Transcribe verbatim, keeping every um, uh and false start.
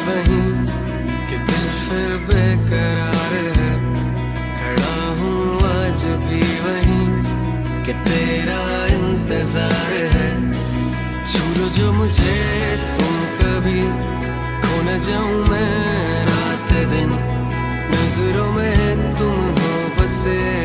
वहीं कि दिल फिर बेकरार है। खड़ा हूँ आज भी वहीं कि तेरा इंतजार है। छू लो जो मुझे तुम कभी, खो न जाऊं मैं रात दिन, नजरों में तुम हो बसे।